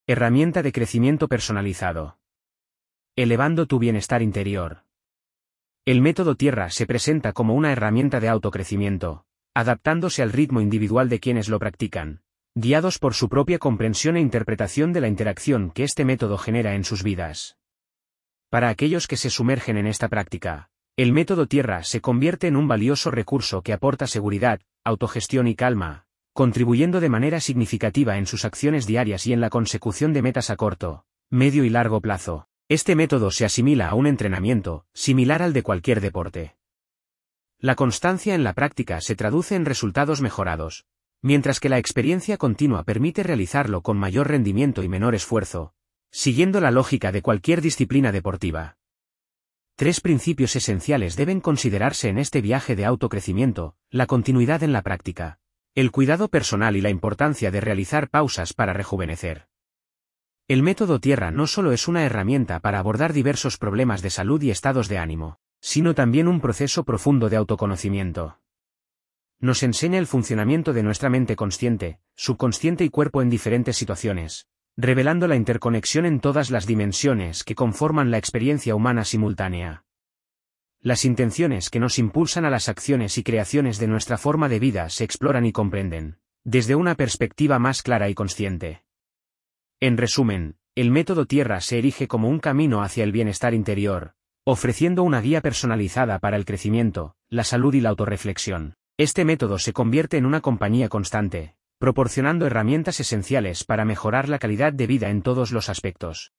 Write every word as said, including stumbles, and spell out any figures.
Herramienta de crecimiento personalizado. Elevando tu bienestar interior. El método Tierra se presenta como una herramienta de autocrecimiento, adaptándose al ritmo individual de quienes lo practican, guiados por su propia comprensión e interpretación de la interacción que este método genera en sus vidas. Para aquellos que se sumergen en esta práctica, el método Tierra se convierte en un valioso recurso que aporta seguridad, autogestión y calma, contribuyendo de manera significativa en sus acciones diarias y en la consecución de metas a corto, medio y largo plazo. Este método se asimila a un entrenamiento, similar al de cualquier deporte. La constancia en la práctica se traduce en resultados mejorados, mientras que la experiencia continua permite realizarlo con mayor rendimiento y menor esfuerzo, siguiendo la lógica de cualquier disciplina deportiva. Tres principios esenciales deben considerarse en este viaje de autocrecimiento: la continuidad en la práctica, el cuidado personal y la importancia de realizar pausas para rejuvenecer. El método Tierra no solo es una herramienta para abordar diversos problemas de salud y estados de ánimo, sino también un proceso profundo de autoconocimiento. Nos enseña el funcionamiento de nuestra mente consciente, subconsciente y cuerpo en diferentes situaciones, revelando la interconexión en todas las dimensiones que conforman la experiencia humana simultánea. Las intenciones que nos impulsan a las acciones y creaciones de nuestra forma de vida se exploran y comprenden, desde una perspectiva más clara y consciente. En resumen, el método Tierra se erige como un camino hacia el bienestar interior, ofreciendo una guía personalizada para el crecimiento, la salud y la autorreflexión. Este método se convierte en una compañía constante, proporcionando herramientas esenciales para mejorar la calidad de vida en todos los aspectos.